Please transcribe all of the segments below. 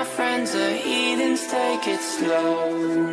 friends are heathens, take it slow.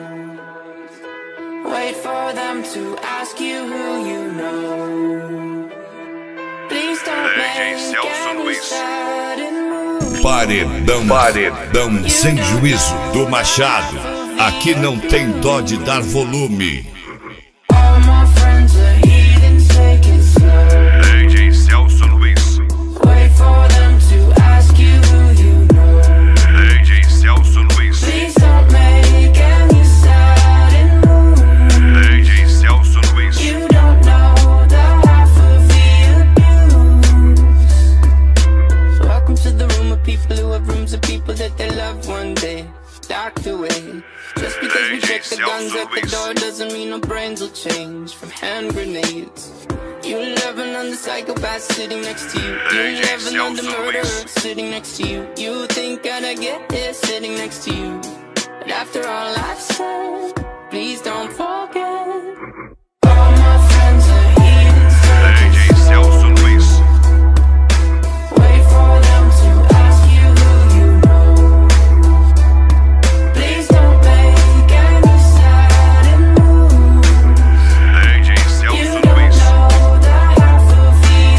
Wait for them to ask you who you know. Please don't make any sudden moves. Paredão sem juízo do Machado. Aqui não tem dó de dar volume. All my friends are heathens, take it slow. DJ Celso Luiz. Wait for them to ask you who you know. DJ Celso Luiz. Please don't make any sudden moves. DJ Celso Luiz. You don't know the half of the abuse. So welcome to the room of people who have rooms of people that they love one day docked away. Just because we check the guns at the door doesn't mean our brains will change from hand grenades. You laughing on the psychopath sitting next to you. You laughing on the murderer sitting next to you. You think I'd get here sitting next to you. But after all I've said, please don't forget. All my friends are heathens, take DJ it slow. Celso Luiz. Wait for them to ask you who you know. Please don't make any sudden moves. DJ You Celso don't Luiz. know the half of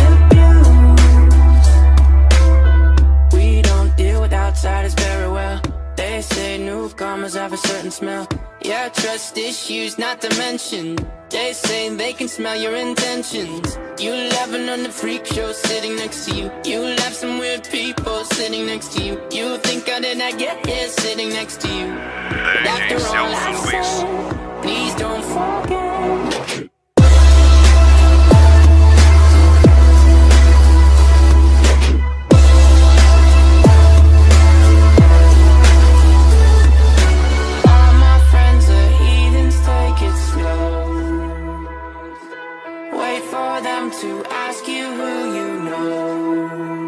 the abuse. We don't deal with outsiders very well. They say newcomers have a certain smell. Yeah, trust issues not to mention. They say they can smell your intentions. You laughing on the freak show sitting next to you. You laugh some weird people sitting next to you. You think I did not get here sitting next to you. But after DJ all I Celso Luiz. said, please don't forget. All my friends are heathens, take it slow. Wait for them to ask you who you know.